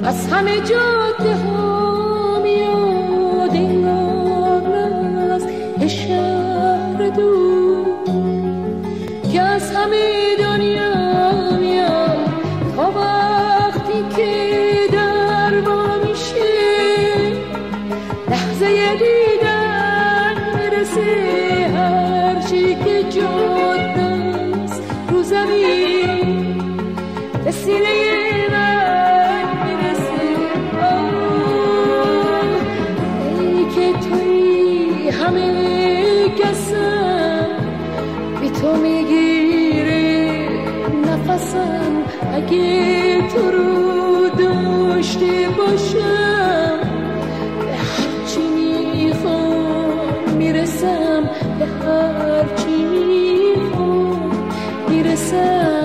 از همه جاده ها میاد این آواز شهر دور که از همه دنیا میاد تا وقتی که در با میشه لحظه دیدن میرسه هرچی که جاده است رو زمین به سینه تو میگیره نفسم اگه تو رو داشته باشم به هرچی میخوام میرسم به هرچی میخوام میرسم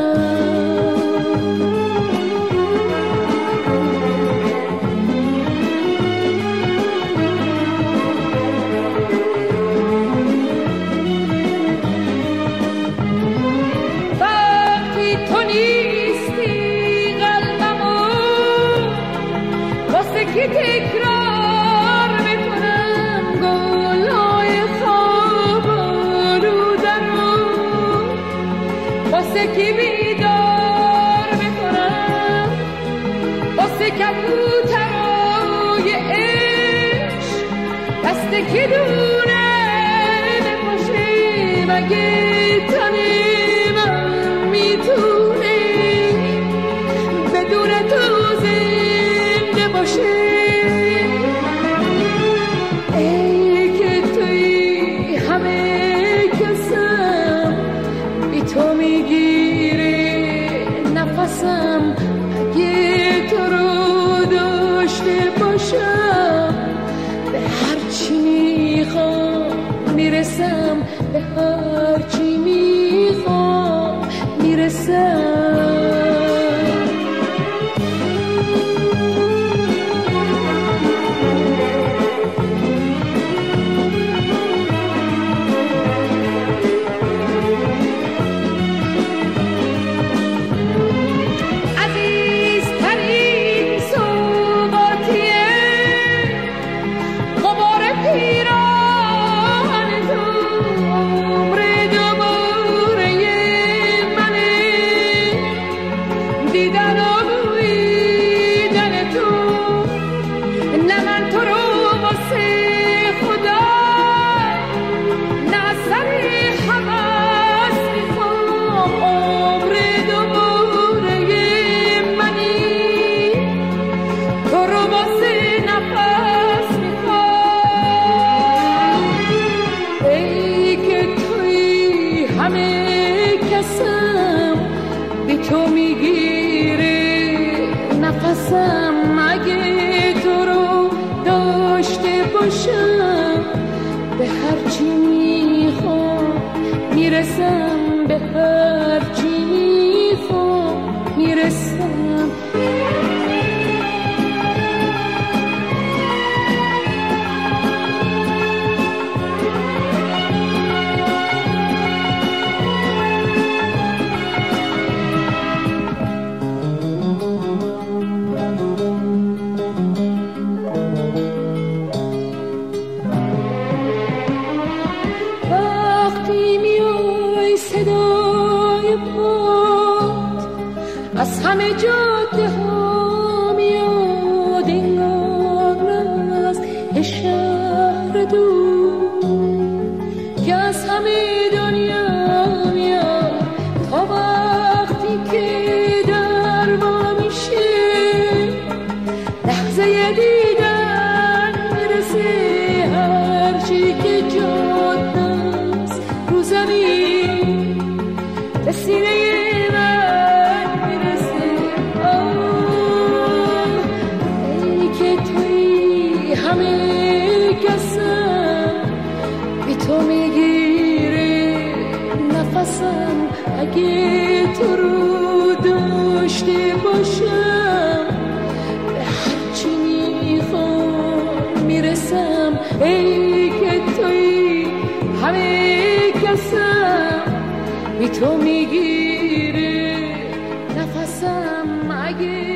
که تکرار میکنم گلای خواب رو درون واسه کی بیدار میکنم واسه کبوترای عشق دست کی دونه بپاشه مگه تنی من میتونه بدون تو زنده باشه تو میگیره نفسم اگه تو رو داشته باشم به هرچی میخوام میرسم به هرچی میخوام میرسم تو میگیره نفسم اگه تو رو داشته باشم به هرچی میخوام میرسم به هرچی میخوام میرسم از همه جاده ها میاد این آواز شهر دور که از همه دنیا میاد تا وقتی که در با میشه لحظه دیدن میرسه هرچی که جاده است رو زمین به سینه تو میگیره نفسم اگه تو رو داشته باشم به هرچی میخوام میرسم ای که توی همه کسم بی تو میگیره نفسم اگه